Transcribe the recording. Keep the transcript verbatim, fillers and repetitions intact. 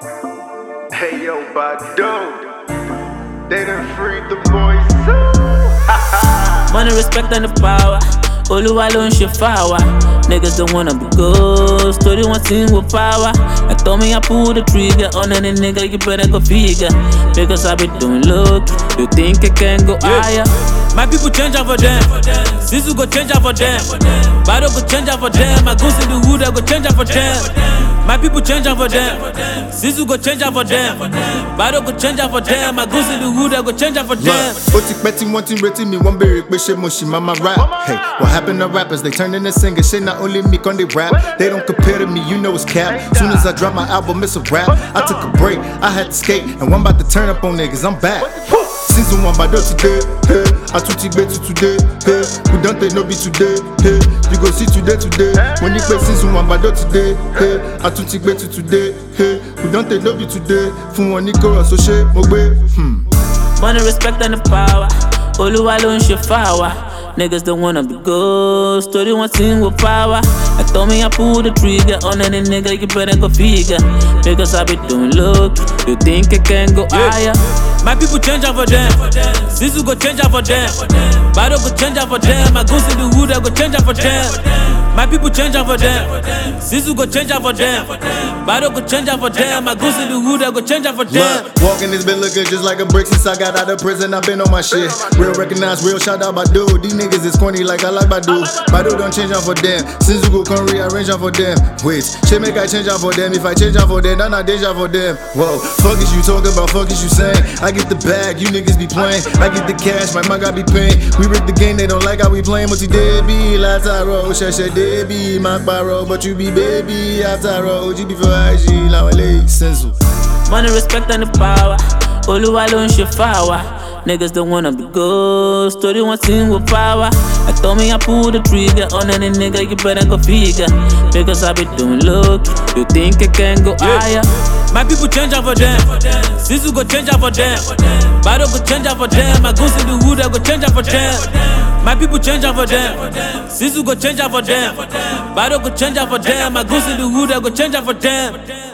Hey yo, Bado, they done freed the boys too. Money, respect, and the power. Oluwa ló ń ṣe fáwa. Niggas don't wanna be ghosts. Story one thing with power. I told me I pull the trigger on any nigga, you better go figure. Because I be doing look. You think I can go higher? My people change up for them. Sisu go change up for them. Bado go change up for them. My goons in the wood, I go change up for them. My people change up for them. Sisu go change up for them. Bado go change up for them. My goons in the wood, I go change up for them. Ó ti pẹ́ tí wọ́n ti ń retí mi, wọ́n béèrè pé ṣé mo ṣì máa máa rap. Hey, what happened to rappers? They turned into singers. Shit, not only me can they rap. They don't compare to me, you know it's cap. Soon as I drop my album, it's a rap. I took a break, I had to skate, and one about to turn up on niggas. I'm back. Season one Bado today, hey. I switch it to today, hey. We don't take no be today, hey. You go see today today. When you play season one Bado today, hey. I switch it to today, hey. We don't take no be today. Fún wọn ní kó so ṣe mo gbé. Hmm. Money, respect, and the power. Oluwa ló ń ṣe fáwa. Niggas don't wanna be ghosts. Story one thing with power. I told me I pull the trigger on any nigga, you better go figure. Because I be doing look. You think I can go higher? My people change up for them. Sisu go change up for them. Bado go change up for them. My goons in the wood, I go change up for them. My people change up for them. Sisu go change up for them. Bado go change up for them. My goons in the wood, I go change up for them. Look, walking this been looking just like a brick since I got out of prison. I been on my shit. Real recognize, real shout out Bado. These niggas is corny like I like Bado. Bado don't change up for them. Since you go come rearrange up for them. Wait, shit make I change up for them. If I change up for them, then I deja for them. Whoa, fuck is you talking about? Fuck is you saying? I get the bag, you niggas be playing. I get the cash, my mug got be paying. We rigged the game, they don't like how we playing. But you did be last I roll, shasha did be my barrow. But you be baby after roll, G B for I G, now L A sensu. Money, respect, and the power. Oluwa ló ń ṣe fáwa. Niggas don't wanna be ghosts. Story one thing with power. I told me I pull the trigger on any nigga, you better go figure. Because I be doing look. You think I can go higher? My people change up for them. Sisu go change up for them. Bado go change up for them. My goons in the wood, I go change up for them. My people change up for them. Sisu go change up for them. Bado go change up for them. My goons in the wood, I go change up for them.